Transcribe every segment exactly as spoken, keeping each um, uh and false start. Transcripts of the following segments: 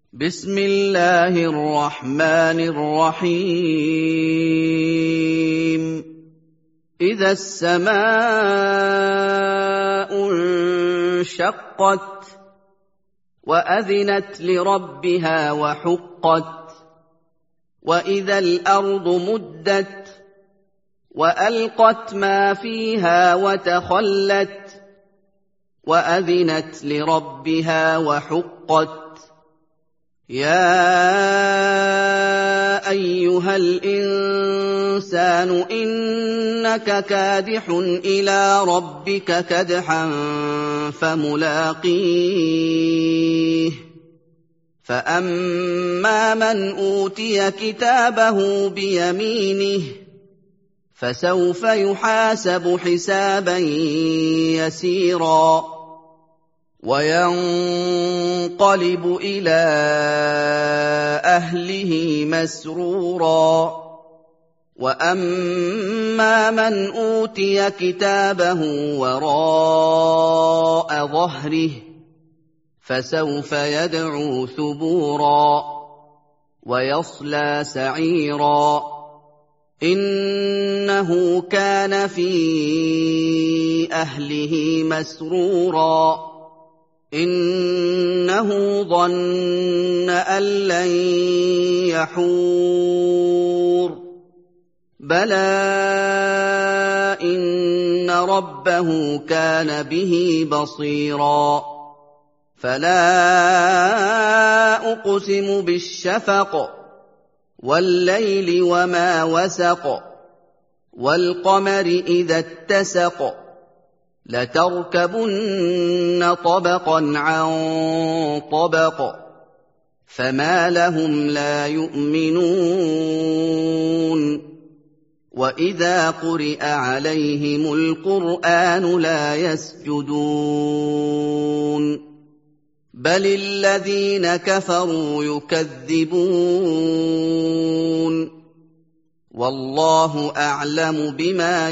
بسم الله الرحمن الرحيم إذا السماء انشقت وأذنت لربها وحقت وإذا الأرض مدت وألقت ما فيها وتخلت وأذنت لربها وحقت يا أيها الإنسان إنك كادح إلى ربك كدحا فملاقيه فأما من أوتي كتابه بيمينه فسوف يحاسب حسابا يسيرا وينقلب إلى أهله مسرورا وأما من أوتي كتابه وراء ظهره فسوف يدعو ثبورا ويصلى سعيرا إنه كان في أهله مسرورا إنه ظن أن لن يحور بلى إن ربه كان به بصيرا فلا أقسم بالشفق والليل وما وسق والقمر إذا اتسق لتركبن طبقا عن طبق فما لهم لا يؤمنون وإذا قرئ عليهم القرآن لا يسجدون بل الذين كفروا يكذبون والله أعلم بما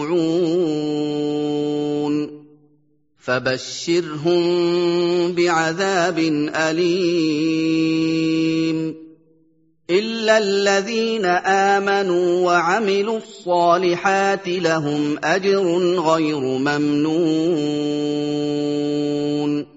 يوعون فبشرهم بعذاب أليم إلا الذين آمنوا وعملوا الصالحات لهم أجر غير ممنون